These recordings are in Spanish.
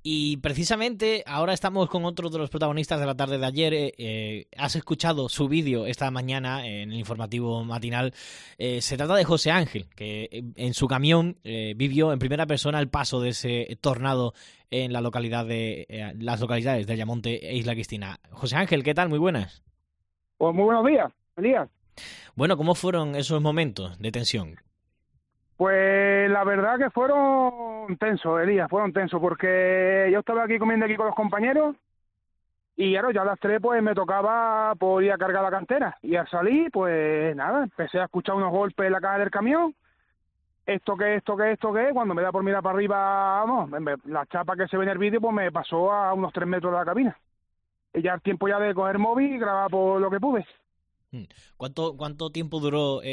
Y precisamente ahora estamos con otro de los protagonistas de la tarde de ayer. Has escuchado su vídeo esta mañana en el informativo matinal. Se trata de José Ángel, que en su camión vivió en primera persona el paso de ese tornado en la localidad de las localidades de Ayamonte e Isla Cristina. José Ángel, ¿qué tal? Muy buenas. Pues muy buenos días, Elías. Bueno, ¿cómo fueron esos momentos de tensión? Pues la verdad que fueron tensos, Elías, fueron tensos, porque yo estaba aquí comiendo aquí con los compañeros y claro, ya a las 3 pues me tocaba por ir a cargar la cantera. Y al salir, pues nada, empecé a escuchar unos golpes en la caja del camión. Esto qué, cuando me da por mirar para arriba, vamos, la chapa que se ve en el vídeo pues me pasó a unos 3 metros de la cabina. Y ya el tiempo ya de coger móvil y grabar por lo que pude. Mm. ¿Cuánto tiempo duró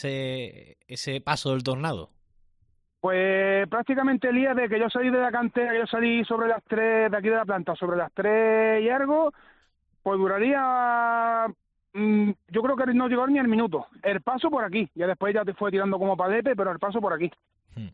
ese paso del tornado? Pues prácticamente el día de que yo salí de la cantera, que yo salí sobre las 3 de aquí de la planta, sobre las 3 y algo, pues duraría, yo creo que no llegó ni el minuto. El paso por aquí, ya después ya te fue tirando como palete, pero el paso por aquí. Mm.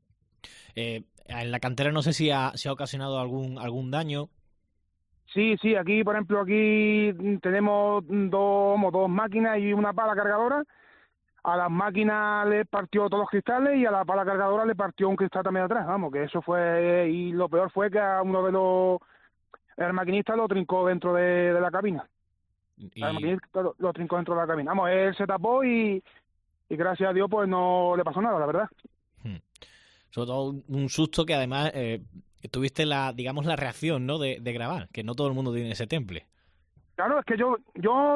En la cantera no sé si ha ocasionado algún daño. Sí, sí, aquí, por ejemplo, aquí tenemos dos máquinas y una pala cargadora. A las máquinas le partió todos los cristales y a la pala cargadora le partió un cristal también atrás, vamos, que eso fue, y lo peor fue que a uno de el maquinista lo trincó dentro de la cabina. El Y, maquinista lo trincó dentro de la cabina. Vamos, él se tapó y gracias a Dios pues no le pasó nada, la verdad. mm, sobre todo un susto que además tuviste digamos, la reacción, ¿no? de grabar, que no todo el mundo tiene ese temple. Claro, es que yo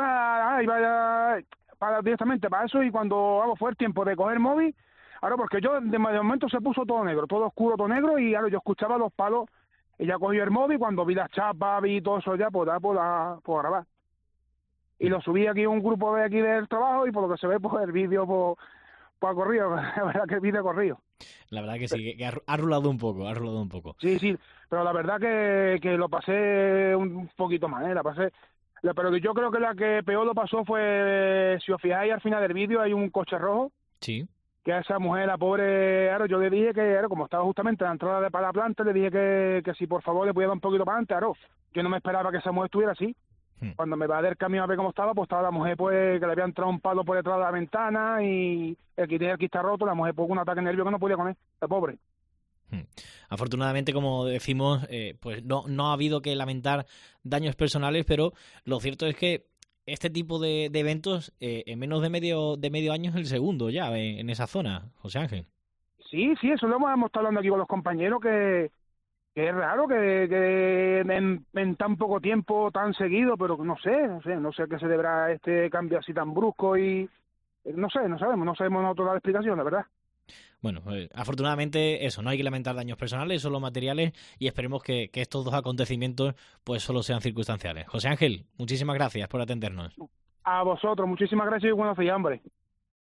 iba directamente para eso y cuando fue el tiempo de coger móvil, claro, porque de momento se puso todo negro, todo oscuro, todo negro y claro, yo escuchaba los palos y ya cogí el móvil cuando vi las chapas, vi todo eso ya, pues por grabar. Y lo subí aquí a un grupo de aquí del trabajo y por lo que se ve, pues el vídeo pues ha corrido, la verdad que el vídeo ha corrido. La verdad que sí, que ha rulado un poco, ha rulado un poco. Sí, sí, pero la verdad que lo pasé un poquito mal, la pasé. Pero yo creo que la que peor lo pasó fue, si os fijáis al final del vídeo hay un coche rojo, Sí. que a esa mujer, la pobre, claro, yo le dije que, claro, como estaba justamente en la entrada para la planta, le dije que si por favor le podía dar un poquito para adelante, claro, yo no me esperaba que esa mujer estuviera así. Mm. Cuando me va del camión a ver cómo estaba, pues estaba la mujer pues que le había entrado un palo por detrás de la ventana y el que tenía el está roto, la mujer pues con un ataque nervioso que no podía con él, la pobre. Mm. Afortunadamente, como decimos, pues no ha habido que lamentar daños personales, pero lo cierto es que este tipo de eventos en menos de medio año es el segundo ya en esa zona, José Ángel. Sí, sí, eso lo hemos estado hablando aquí con los compañeros, que es raro que en tan poco tiempo, tan seguido, pero no sé a qué se deberá este cambio así tan brusco y no sabemos nosotros la explicación, la verdad. Bueno, afortunadamente eso, no hay que lamentar daños personales, solo materiales y esperemos que estos dos acontecimientos pues solo sean circunstanciales. José Ángel, muchísimas gracias por atendernos. A vosotros, muchísimas gracias y buenos días, hombre.